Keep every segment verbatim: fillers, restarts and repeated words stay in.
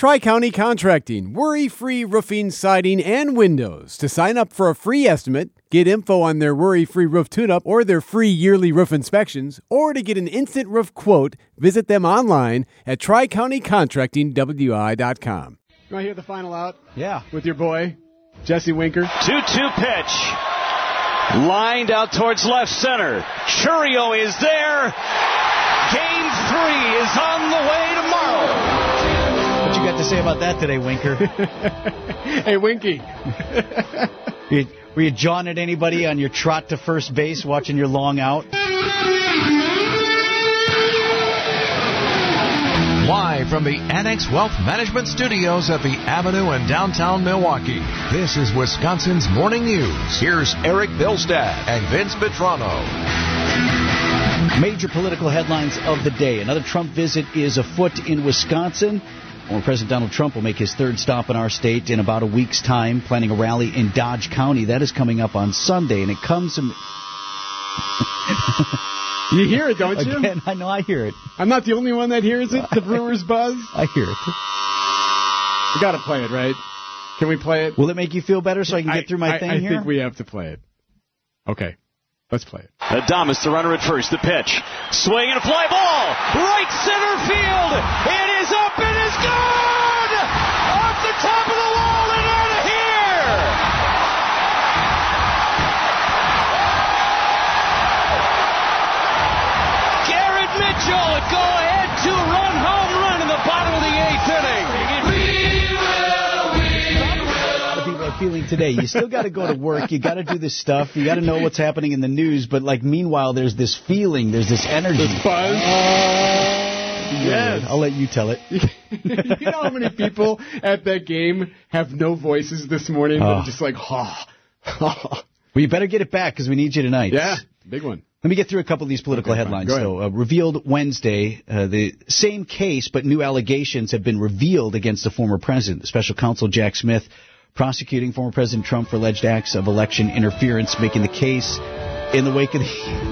Tri-County Contracting, worry-free roofing, siding, and windows. To sign up for a free estimate, get info on their worry-free roof tune-up or their free yearly roof inspections, or to get an instant roof quote, visit them online at tri county contracting w i dot com. You want to hear the final out? Yeah. With your boy, Jesse Winker. two two pitch. Lined out towards left center. Chourio is there. Game three is on the way tomorrow. What you got to say about that today, Winker? Hey, Winky. you, were you jawing at anybody on your trot to first base watching your long out? Live from the Annex Wealth Management Studios at the Avenue in downtown Milwaukee, this is Wisconsin's Morning News. Here's Eric Bilstad and Vince Petrano. Major political headlines of the day. Another Trump visit is afoot in Wisconsin. Former President Donald Trump will make his third stop in our state in about a week's time, planning a rally in Dodge County. That is coming up on Sunday, and it comes... In... You hear it, don't you? Again, I know I hear it. I'm not the only one that hears it, the Brewers buzz. I hear it. We got to play it, right? Can we play it? Will it make you feel better so I can get I, through my I, thing I here? I think we have to play it. Okay. Let's play it. Adames, the runner at first. The pitch. Swing and a fly ball. Right center field. It is up and is gone! Off the top of the wall and out of here! Garrett Mitchell, a go-ahead two-run home run in the bottom of the eighth inning. Feeling today. You still got to go to work. You got to do this stuff. You got to know what's happening in the news. But like, meanwhile, there's this feeling. There's this energy. This buzz. Uh, yes. I'll let you tell it. You know how many people at that game have no voices this morning? Oh. They're just like, ha. Oh. Well, you better get it back because we need you tonight. Yeah, big one. Let me get through a couple of these political okay, headlines. So, uh, revealed Wednesday, uh, the same case, but new allegations have been revealed against the former president. The special counsel Jack Smith prosecuting former President Trump for alleged acts of election interference, making the case in the wake of the...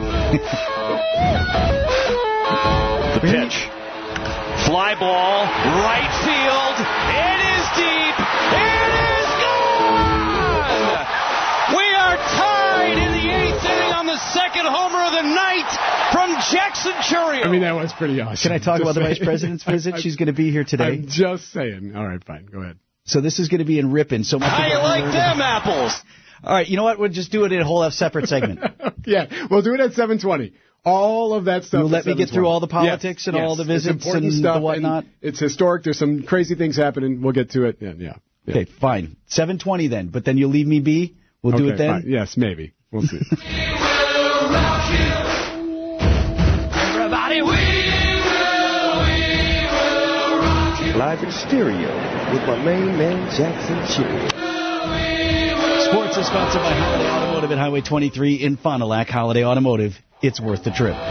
the pitch. Fly ball, right field. It is deep. It is gone! We are tied in the eighth inning on the second homer of the night from Jackson Chourio. I mean, that was pretty awesome. Can I talk just about the saying. Vice President's visit? She's going to be here today. I'm just saying. All right, fine. Go ahead. So this is going to be in Ripon. So much. How you like them apples? All right, you know what? We'll just do it in a whole separate segment. Yeah, we'll do it at seven twenty. All of that stuff. You'll let me get through all the politics yes, and yes. all the visits and stuff the whatnot? And it's historic. There's some crazy things happening. We'll get to it. Yeah, yeah. yeah. Okay, fine. seven twenty then. But then you'll leave me be? We'll okay, do it then? Fine. Yes, maybe. We'll see. Everybody, we will, we will rock you. Live in stereo with my main man, Jackson Chourio. Sports is sponsored by Holiday Automotive at Highway twenty-three in Fond du Lac. Holiday Automotive, it's worth the trip.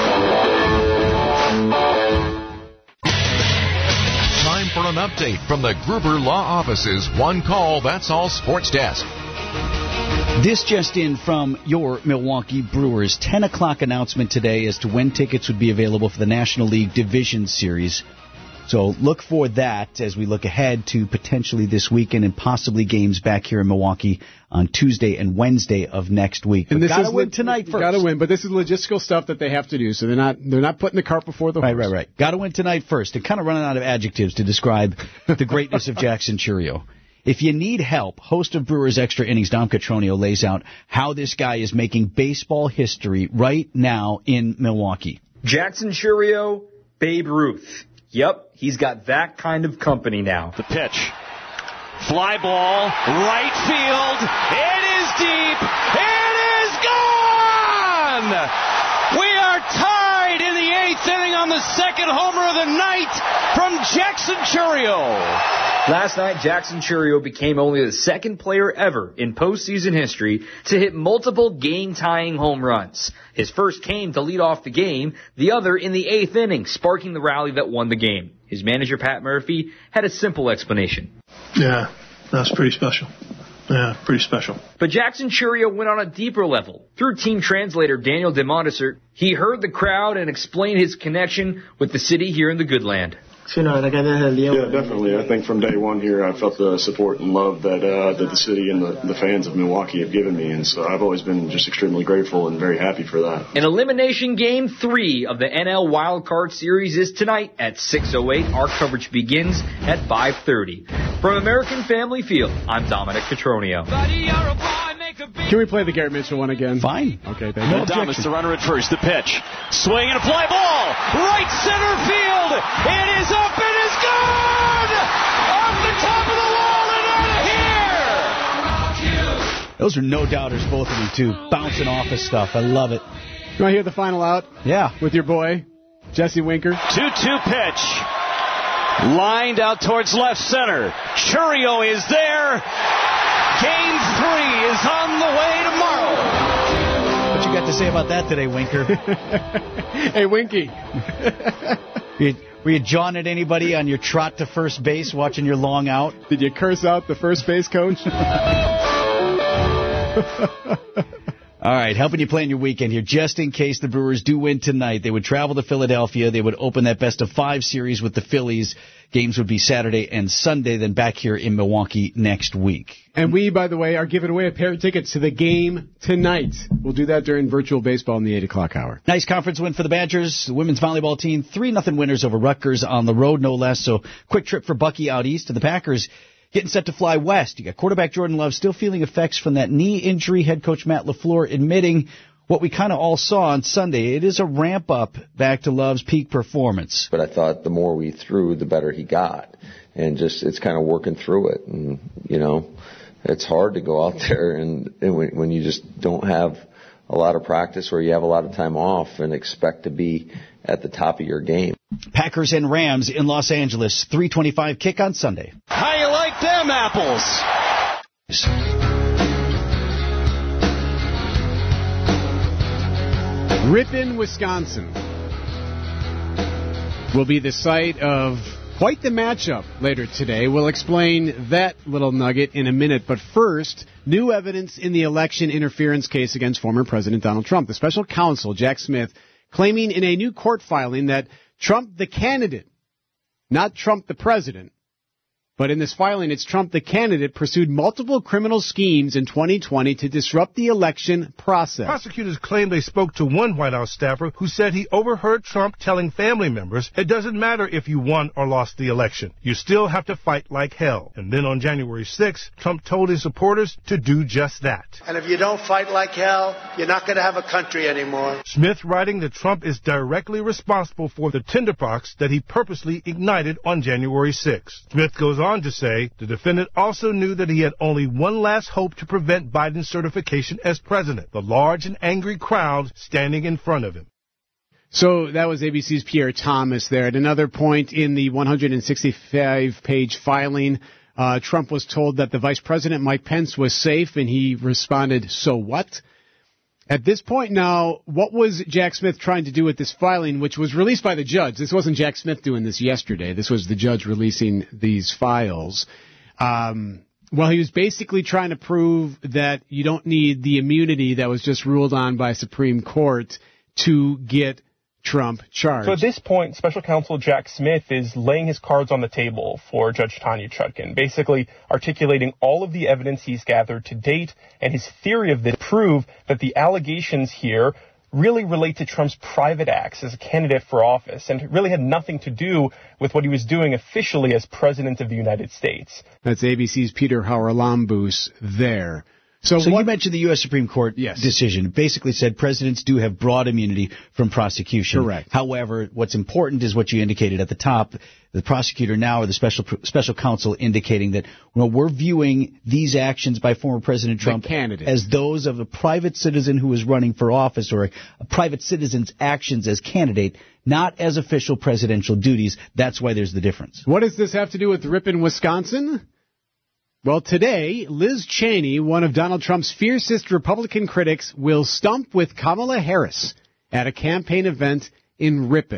Time for an update from the Gruber Law Office's One Call, That's All Sports Desk. This just in from your Milwaukee Brewers. ten o'clock announcement today as to when tickets would be available for the National League Division Series. So look for that as we look ahead to potentially this weekend and possibly games back here in Milwaukee on Tuesday and Wednesday of next week. And But this gotta is win le- tonight first. Gotta win, but this is logistical stuff that they have to do, so they're not they're not putting the cart before the horse. Right, right, right. Got to win tonight first. They're kind of running out of adjectives to describe the greatness of Jackson Chourio. If you need help, host of Brewers Extra Innings, Dom Catronio, lays out how this guy is making baseball history right now in Milwaukee. Jackson Chourio, Babe Ruth. Yep, he's got that kind of company now. The pitch. Fly ball, right field. It is deep. It is gone! We are tied in the eighth inning on the second homer of the night from Jackson Chourio. Last night, Jackson Chourio became only the second player ever in postseason history to hit multiple game-tying home runs. His first came to lead off the game, the other in the eighth inning, sparking the rally that won the game. His manager, Pat Murphy, had a simple explanation. Yeah, that's pretty special. Yeah, pretty special. But Jackson Chourio went on a deeper level. Through team translator Daniel DeMontisert, he heard the crowd and explained his connection with the city here in the good land. Sí, la verdad que desde el día Yeah, definitely. I think from day one here, I felt the support and love that uh, that the city and the, the fans of Milwaukee have given me, and so I've always been just extremely grateful and very happy for that. An elimination game three of the N L Wild Card Series is tonight at six oh eight. Our coverage begins at five thirty. From American Family Field, I'm Dominic Petronio. Can we play the Garrett Mitchell one again? Fine. Okay, thank you. Thomas, the runner at first. The pitch. Swing and a fly ball. Right center field. It is up. It is gone. Off the top of the wall and out of here. Those are no doubters, both of them, too. Bouncing off of stuff. I love it. You want to hear the final out? Yeah. With your boy, Jesse Winker? two two pitch. Lined out towards left center. Chourio is there. Game three is on the way tomorrow. What you got to say about that today, Winker? Hey, Winky. you, were you jawing at anybody on your trot to first base watching your long out? Did you curse out the first base coach? All right, helping you plan your weekend here. Just in case the Brewers do win tonight, they would travel to Philadelphia. They would open that best of five series with the Phillies. Games would be Saturday and Sunday, then back here in Milwaukee next week. And we, by the way, are giving away a pair of tickets to the game tonight. We'll do that during virtual baseball in the eight o'clock hour. Nice conference win for the Badgers. The women's volleyball team, three nothing winners over Rutgers on the road, no less. So quick trip for Bucky out east. To the Packers getting set to fly west. You got quarterback Jordan Love still feeling effects from that knee injury. Head coach Matt LaFleur admitting what we kind of all saw on Sunday. It is a ramp up back to Love's peak performance. But I thought the more we threw, the better he got. And just, it's kind of working through it. And, you know, it's hard to go out there and, and when, when you just don't have a lot of practice or you have a lot of time off and expect to be at the top of your game. Packers and Rams in Los Angeles, three twenty-five kick on Sunday. How you like them apples? Ripon, Wisconsin will be the site of quite the matchup later today. We'll explain that little nugget in a minute. But first, new evidence in the election interference case against former President Donald Trump. The special counsel, Jack Smith, claiming in a new court filing that Trump the candidate, not Trump the president, but in this filing, it's Trump the candidate, pursued multiple criminal schemes in twenty twenty to disrupt the election process. Prosecutors claim they spoke to one White House staffer who said he overheard Trump telling family members, it doesn't matter if you won or lost the election. You still have to fight like hell. And then on January sixth, Trump told his supporters to do just that. And if you don't fight like hell, you're not going to have a country anymore. Smith writing that Trump is directly responsible for the tinderbox that he purposely ignited on January sixth. Smith goes on to say the defendant also knew that he had only one last hope to prevent Biden's certification as president, the large and angry crowd standing in front of him. So that was A B C's Pierre Thomas there. At another point in the one hundred sixty-five page filing, uh, Trump was told that the Vice President, Mike Pence, was safe, and he responded, so what? At this point now, what was Jack Smith trying to do with this filing, which was released by the judge? This wasn't Jack Smith doing this yesterday. This was the judge releasing these files. Um, well, he was basically trying to prove that you don't need the immunity that was just ruled on by Supreme Court to get Trump charged. So at this point, Special Counsel Jack Smith is laying his cards on the table for Judge Tanya Chutkan, basically articulating all of the evidence he's gathered to date and his theory of this prove that the allegations here really relate to Trump's private acts as a candidate for office and really had nothing to do with what he was doing officially as President of the United States. That's A B C's Peter Haralambous there. So, so what, you mentioned the U S Supreme Court yes. decision. It basically said presidents do have broad immunity from prosecution. Correct. However, what's important is what you indicated at the top. The prosecutor now or the special special counsel indicating that well, we're viewing these actions by former President Trump as those of a private citizen who is running for office or a, a private citizen's actions as candidate, not as official presidential duties. That's why there's the difference. What does this have to do with Ripon, Wisconsin? Well, today, Liz Cheney, one of Donald Trump's fiercest Republican critics, will stump with Kamala Harris at a campaign event in Ripon.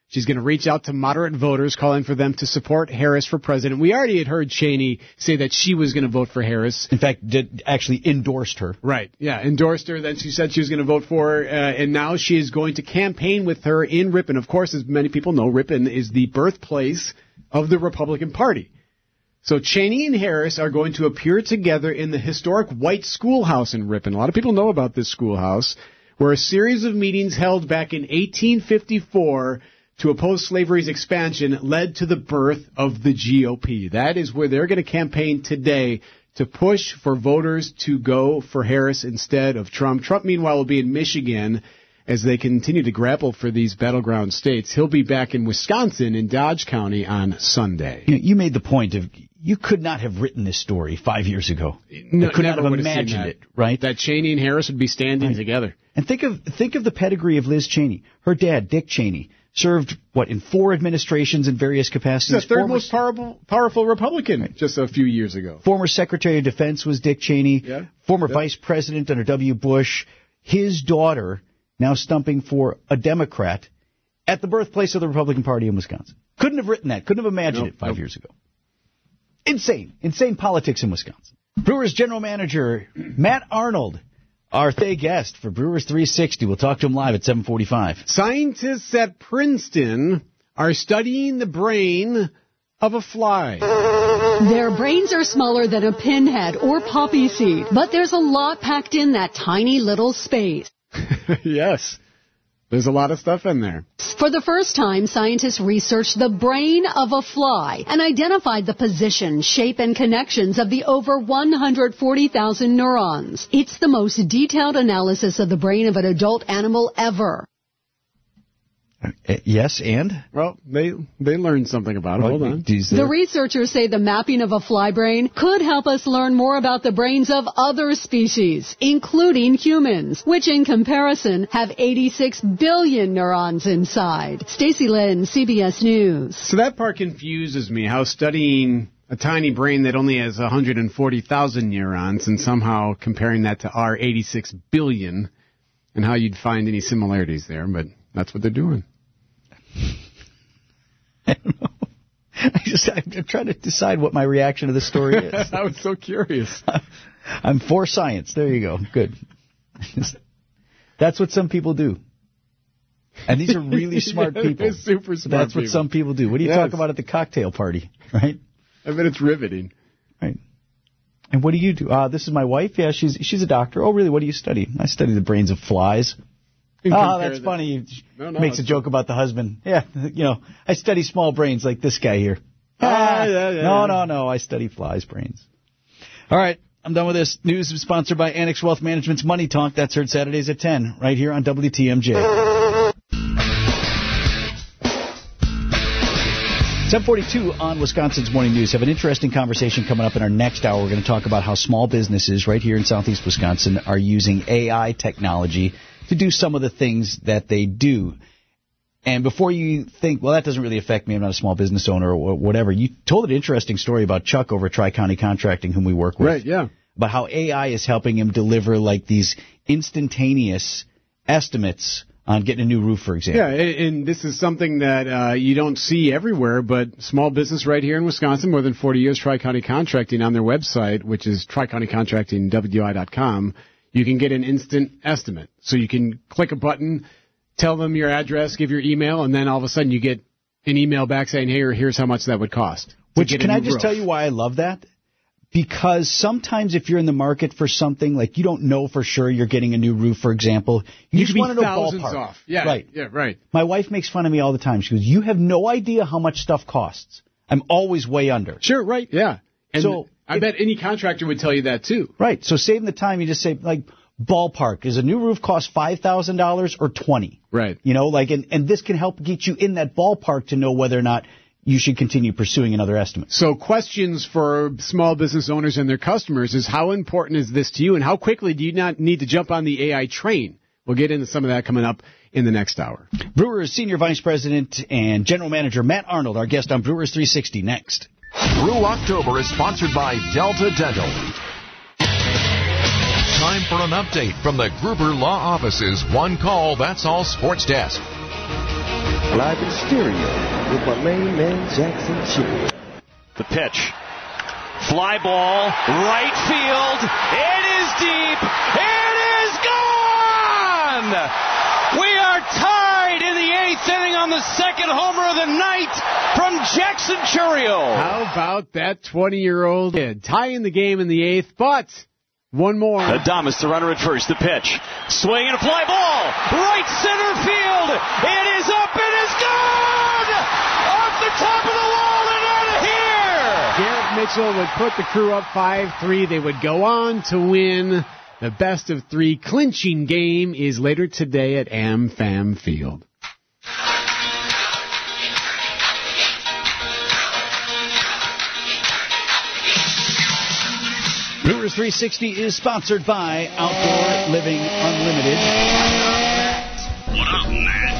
She's going to reach out to moderate voters, calling for them to support Harris for president. We already had heard Cheney say that she was going to vote for Harris. In fact, did actually endorsed her. Right, yeah, endorsed her. Then she said she was going to vote for her, uh, and now she is going to campaign with her in Ripon. Of course, as many people know, Ripon is the birthplace of the Republican Party. So Cheney and Harris are going to appear together in the historic White Schoolhouse in Ripon. A lot of people know about this schoolhouse, where a series of meetings held back in eighteen fifty-four to oppose slavery's expansion led to the birth of the G O P. That is where they're going to campaign today to push for voters to go for Harris instead of Trump. Trump, meanwhile, will be in Michigan as they continue to grapple for these battleground states. He'll be back in Wisconsin in Dodge County on Sunday. You, know, you made the point of you could not have written this story five years ago. No, you could not have have imagined that, it, right? That Cheney and Harris would be standing right together. And think of think of the pedigree of Liz Cheney. Her dad, Dick Cheney, served, what, in four administrations in various capacities? He's the third Former, most powerful, powerful Republican right. just a few years ago. Former Secretary of Defense was Dick Cheney. Yeah. Former yeah. Vice President under W. Bush. His daughter now stumping for a Democrat at the birthplace of the Republican Party in Wisconsin. Couldn't have written that. Couldn't have imagined nope, it five nope. years ago. Insane. Insane politics in Wisconsin. Brewers General Manager Matt Arnold, our Thursday guest for Brewers three sixty. We'll talk to him live at seven forty-five. Scientists at Princeton are studying the brain of a fly. Their brains are smaller than a pinhead or poppy seed, but there's a lot packed in that tiny little space. Yes. There's a lot of stuff in there. For the first time, scientists researched the brain of a fly and identified the position, shape, and connections of the over one hundred forty thousand neurons. It's the most detailed analysis of the brain of an adult animal ever. Uh, yes, and? Well, they they learned something about it. Hold on. The researchers say the mapping of a fly brain could help us learn more about the brains of other species, including humans, which in comparison have eighty-six billion neurons inside. Stacey Lynn, C B S News. So that part confuses me, how studying a tiny brain that only has one hundred forty thousand neurons and somehow comparing that to our eighty-six billion and how you'd find any similarities there, but that's what they're doing. I don't know. I just, I'm trying to decide what my reaction to this story is. I was so curious. I'm for science. There you go. Good. That's what some people do. And these are really smart yeah, people. Super smart That's what people. some people do. What do you yes. talk about at the cocktail party, right? I bet it's riveting. Right. And what do you do? Uh, this is my wife. Yeah, she's she's a doctor. Oh, really? What do you study? I study the brains of flies. Oh, that's them. funny. No, no, Makes a joke about the husband. Yeah, you know, I study small brains like this guy here. Ah, yeah, yeah, no, yeah. no, no. I study flies' brains. All right, I'm done with this. News is sponsored by Annex Wealth Management's Money Talk. That's heard Saturdays at ten, right here on W T M J. seven forty-two on Wisconsin's Morning News. Have an interesting conversation coming up in our next hour. We're going to talk about how small businesses right here in southeast Wisconsin are using A I technology to do some of the things that they do. And before you think, well, that doesn't really affect me, I'm not a small business owner or whatever, you told an interesting story about Chuck over at Tri-County Contracting, whom we work with. Right, yeah. About how A I is helping him deliver like these instantaneous estimates on getting a new roof, for example. Yeah, and this is something that uh, you don't see everywhere, but small business right here in Wisconsin, more than forty years, Tri-County Contracting on their website, which is tri county contracting w i dot com. You can get an instant estimate. So you can click a button, tell them your address, give your email, and then all of a sudden you get an email back saying, hey, here's how much that would cost. Which, can I just roof. tell you why I love that? Because sometimes if you're in the market for something, like you don't know for sure you're getting a new roof, for example, you, you just want to know thousands ballpark. Off. Yeah, right. Yeah, right. My wife makes fun of me all the time. She goes, you have no idea how much stuff costs. I'm always way under. Sure, right, yeah. And so I bet any contractor would tell you that, too. Right. So saving the time, you just say, like, ballpark, does a new roof cost five thousand dollars or twenty? Right. You know, like, and, and this can help get you in that ballpark to know whether or not you should continue pursuing another estimate. So questions for small business owners and their customers is, how important is this to you, and how quickly do you not need to jump on the A I train? We'll get into some of that coming up in the next hour. Brewers Senior Vice President and General Manager Matt Arnold, our guest on Brewers three sixty, next. Brew October is sponsored by Delta Dental. Time for an update from the Gruber Law Office's One Call, That's All Sports Desk. Live in stereo with my main man, Jackson Cherio. The pitch. Fly ball, right field. It is deep. It is gone! We are tied in the eighth inning on the second homer of the night from Jackson Cherio. How about that twenty-year-old kid tying the game in the eighth, but one more. Adames, the runner at first. The pitch. Swing and a fly ball. Right center field. It is up. It is gone! Off the top of the wall and out of here! Garrett Mitchell would put the Crew up five three. They would go on to win. The best of three clinching game is later today at AmFam Field. Brewers three sixty is sponsored by Outdoor Living Unlimited. What up, Matt?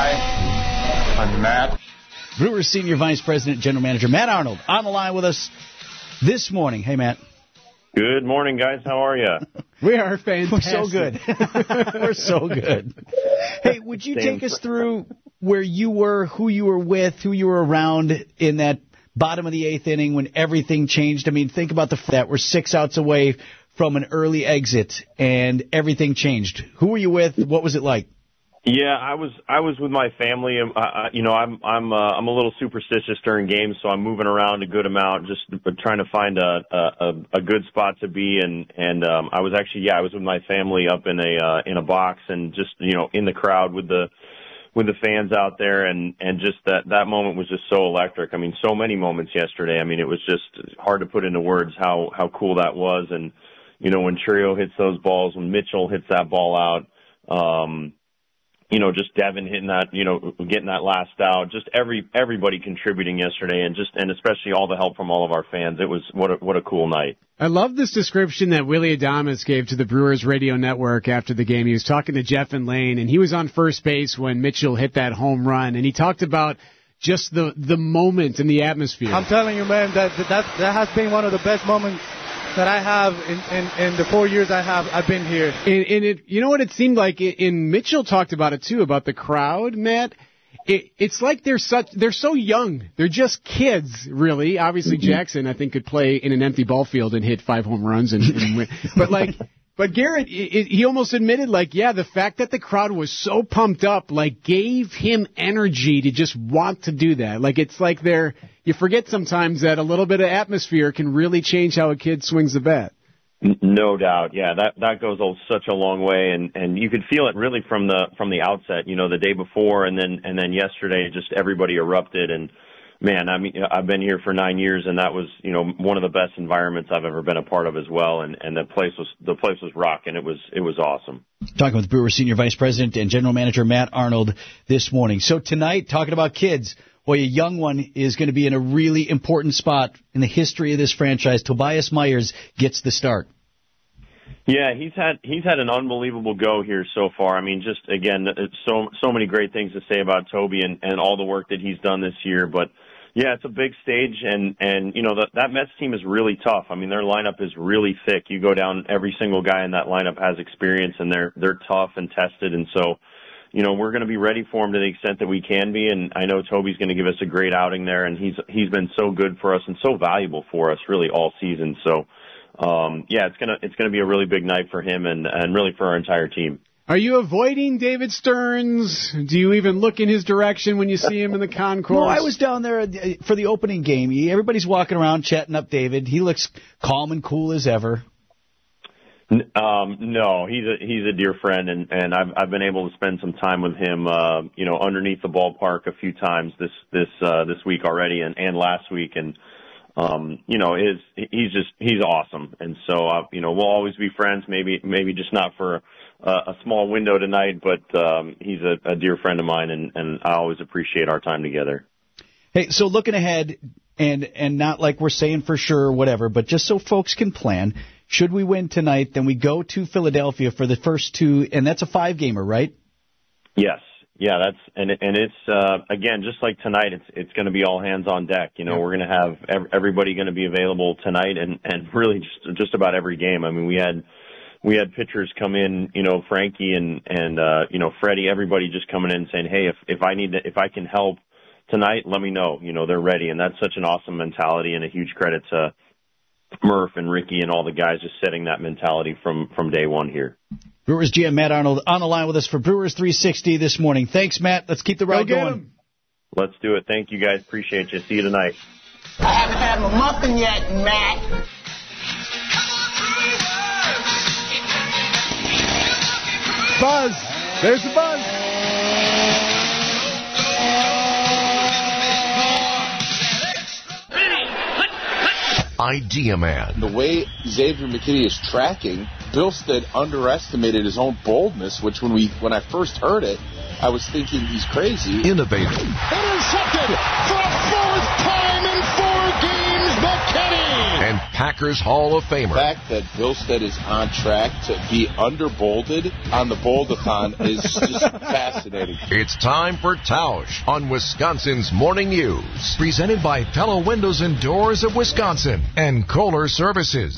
Hi, I'm Matt. Brewers Senior Vice President, General Manager Matt Arnold on the line with us this morning. Hey, Matt. Good morning, guys. How are you? We are fantastic. We're so good. We're so good. Hey, would you take us through where you were, who you were with, who you were around in that bottom of the eighth inning when everything changed? I mean, think about the that we're six outs away from an early exit and everything changed. Who were you with? What was it like? Yeah, I was I was with my family. Um, I, you know, I'm I'm uh, I'm a little superstitious during games, so I'm moving around a good amount, just trying to find a a, a good spot to be. And and um, I was actually yeah, I was with my family up in a uh, in a box and just you know in the crowd with the with the fans out there, and and just that that moment was just so electric. I mean, so many moments yesterday. I mean, it was just hard to put into words how how cool that was. And you know, when Cherio hits those balls, when Mitchell hits that ball out. Um, You know, just Devin hitting that, you know, getting that last out, just every everybody contributing yesterday, and just and especially all the help from all of our fans. It was what a, what a cool night. I love this description that Willie Adames gave to the Brewers radio network after the game. He was talking to Jeff and Lane, and he was on first base when Mitchell hit that home run, and he talked about just the the moment and the atmosphere. I'm telling you, man, that that that has been one of the best moments that I have in, in, in the four years I have I've been here. And, and it, you know what it seemed like, and Mitchell talked about it too, about the crowd, Matt. It, it's like they're such they're so young. They're just kids, really. Obviously, Jackson, I think, could play in an empty ball field and hit five home runs and, and win. But like, but Garrett, it, he almost admitted, like, yeah, the fact that the crowd was so pumped up, like, gave him energy to just want to do that. Like, it's like they're. You forget sometimes that a little bit of atmosphere can really change how a kid swings the bat. No doubt, yeah, that that goes such a long way, and and you could feel it really from the from the outset. You know, the day before, and then and then yesterday, just everybody erupted. And man, I mean, I've been here for nine years, and that was you know one of the best environments I've ever been a part of as well. And and the place was the place was rocking. It was it was awesome. Talking with Brewers Senior Vice President and General Manager Matt Arnold this morning. So tonight, talking about kids. Well, a young one is going to be in a really important spot in the history of this franchise. Tobias Myers gets the start. Yeah, he's had he's had an unbelievable go here so far. I mean, just again, it's so so many great things to say about Toby and, and all the work that he's done this year. But yeah, it's a big stage, and and you know that that Mets team is really tough. I mean, their lineup is really thick. You go down, every single guy in that lineup has experience, and they're they're tough and tested, and so. You know, we're going to be ready for him to the extent that we can be, and I know Toby's going to give us a great outing there, and he's he's been so good for us and so valuable for us really all season. So, um, yeah, it's gonna it's gonna be a really big night for him and and really for our entire team. Are you avoiding David Stearns? Do you even look in his direction when you see him in the concourse? Well, I was down there for the opening game. Everybody's walking around chatting up David. He looks calm and cool as ever. Um, no, he's a, he's a dear friend, and, and I've, I've been able to spend some time with him, uh, you know, underneath the ballpark a few times this, this, uh, this week already and, and last week. And, um, you know, his, he's just, he's awesome. And so, uh, you know, we'll always be friends, maybe, maybe just not for a, a small window tonight, but, um, he's a, a dear friend of mine, and, and I always appreciate our time together. Hey, so looking ahead, and, and not like we're saying for sure or whatever, but just so folks can plan, should we win tonight, then we go to Philadelphia for the first two, and that's a five-gamer, right? Yes. Yeah, that's and and it's uh, again just like tonight. It's it's going to be all hands on deck. You know, we're going to have ev- everybody going to be available tonight, and and really just just about every game. I mean, we had we had pitchers come in, you know, Frankie and, and, uh, you know, Freddie, everybody just coming in and saying, hey, if, if I need to, if I can help tonight, let me know. You know, they're ready. And that's such an awesome mentality, and a huge credit to Murph and Ricky and all the guys just setting that mentality from, from day one here. Brewers G M Matt Arnold on the line with us for Brewers three sixty this morning. Thanks, Matt. Let's keep the ride going. Him. Let's do it. Thank you, guys. Appreciate you. See you tonight. I haven't had my muffin yet, Matt. Buzz. There's the buzz. Idea Man. The way Xavier McKinney is tracking, Billstead underestimated his own boldness, which when we when I first heard it, I was thinking he's crazy. Innovative. Intercepted for a fourth time in four games, McKinney. And Packers Hall of Famer. The fact that Billstead is on track to be under-bolded on the Bold-a-thon is just fascinating. It's time for Tausch on Wisconsin's Morning News. Presented by Pella Windows and Doors of Wisconsin and Kohler Services.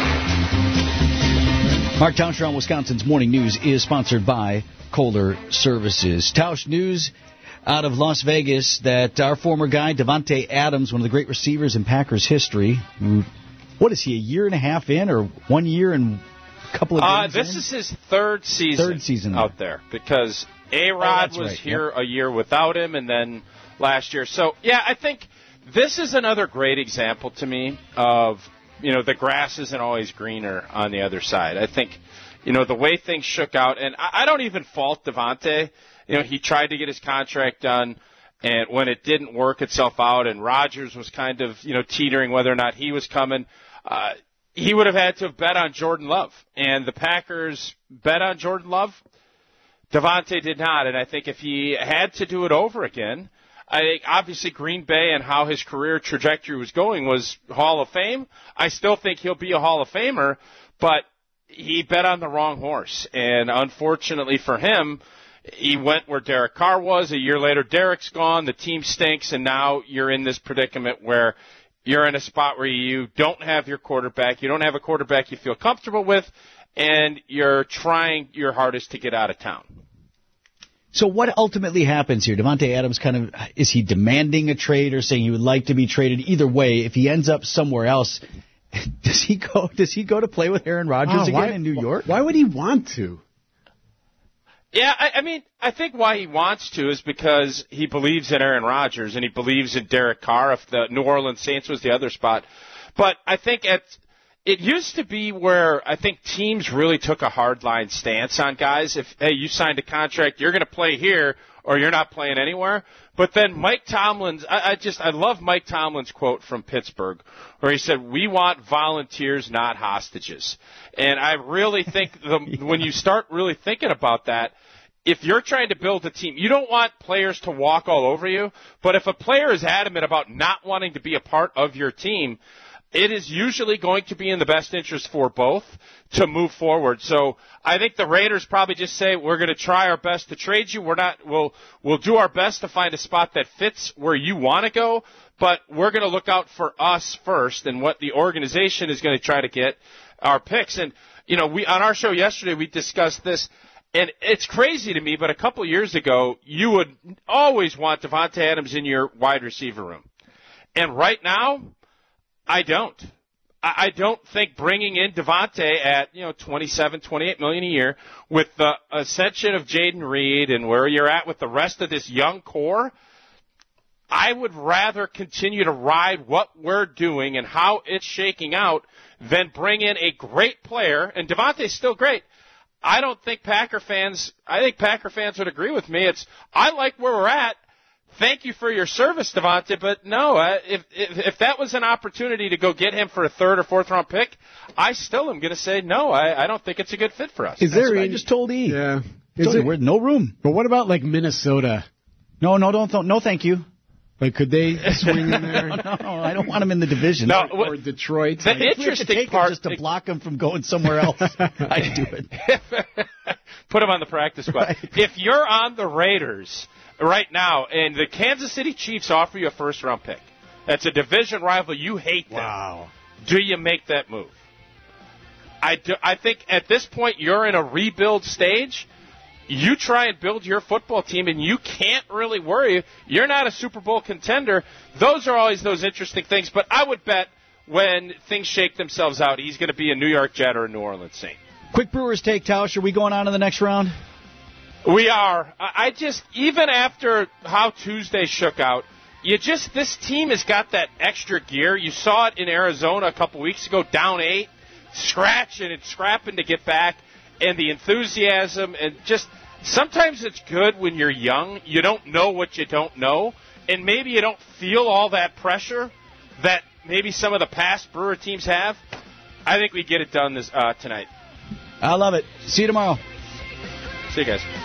Mark Tauscher on Wisconsin's Morning News is sponsored by Kohler Services. Tausch news out of Las Vegas that our former guy, Davante Adams, one of the great receivers in Packers history, who, what is he, a year and a half in, or one year and a couple of games uh, This in? is his third season, third season out there, because A-Rod oh, was right. here yep. a year without him, and then last year. So, yeah, I think this is another great example to me of, you know, the grass isn't always greener on the other side. I think, you know, the way things shook out, and I, I don't even fault Davante. You know, he tried to get his contract done, and when it didn't work itself out, and Rodgers was kind of, you know, teetering whether or not he was coming, uh, he would have had to have bet on Jordan Love. And the Packers bet on Jordan Love. Davante did not, and I think if he had to do it over again, I think obviously Green Bay and how his career trajectory was going was Hall of Fame. I still think he'll be a Hall of Famer, but he bet on the wrong horse. And unfortunately for him, he went where Derek Carr was. A year later, Derek's gone. The team stinks, and now you're in this predicament where you're in a spot where you don't have your quarterback. You don't have a quarterback you feel comfortable with, and you're trying your hardest to get out of town. So what ultimately happens here? Davante Adams kind of, is he demanding a trade or saying he would like to be traded? Either way, if he ends up somewhere else, does he go Does he go to play with Aaron Rodgers oh, again why, in New York? Why would he want to? Yeah, I, I mean, I think why he wants to is because he believes in Aaron Rodgers and he believes in Derek Carr if the New Orleans Saints was the other spot. But I think at it used to be where I think teams really took a hardline stance on guys. If, hey, you signed a contract, you're going to play here or you're not playing anywhere. But then Mike Tomlin's, I, I just, I love Mike Tomlin's quote from Pittsburgh where he said, we want volunteers, not hostages. And I really think the, yeah. when you start really thinking about that, if you're trying to build a team, you don't want players to walk all over you. But if a player is adamant about not wanting to be a part of your team, it is usually going to be in the best interest for both to move forward. So I think the Raiders probably just say, we're going to try our best to trade you. We're not, we'll, we'll do our best to find a spot that fits where you want to go, but we're going to look out for us first and what the organization is going to try to get our picks. And, you know, we, on our show yesterday, we discussed this. And it's crazy to me, but a couple years ago, you would always want Davante Adams in your wide receiver room. And right now, I don't. I don't think bringing in Davante at, you know, twenty-seven, twenty-eight million a year with the ascension of Jaden Reed and where you're at with the rest of this young core, I would rather continue to ride what we're doing and how it's shaking out than bring in a great player. And Davante's still great. I don't think Packer fans, I think Packer fans would agree with me. It's, I like where we're at. Thank you for your service, Davante, but no, uh, if, if if that was an opportunity to go get him for a third or fourth round pick, I still am going to say no. I, I don't think it's a good fit for us. Is That's there? What I just told E. Yeah. Is there we're, no room? But what about like Minnesota? No, no, don't, don't no, thank you. Like, could they swing in there? no, no, I don't want him in the division. No, or, or Detroit. The like, interesting part, just to block him from going somewhere else. I'd do it. Put him on the practice squad. Right. If you're on the Raiders right now, and the Kansas City Chiefs offer you a first-round pick, that's a division rival, you hate them. Wow. Do you make that move? I, do, I think at this point you're in a rebuild stage. You try and build your football team, and you can't really worry. You're not a Super Bowl contender. Those are always those interesting things. But I would bet when things shake themselves out, he's going to be a New York Jet or a New Orleans Saint. Quick Brewers take, Tausch. Are we going on to the next round? We are. I just, even after how Tuesday shook out, you just, this team has got that extra gear. You saw it in Arizona a couple weeks ago, down eight, scratching and scrapping to get back, and the enthusiasm, and just, sometimes it's good when you're young. You don't know what you don't know, and maybe you don't feel all that pressure that maybe some of the past Brewer teams have. I think we get it done this uh, tonight. I love it. See you tomorrow. See you guys.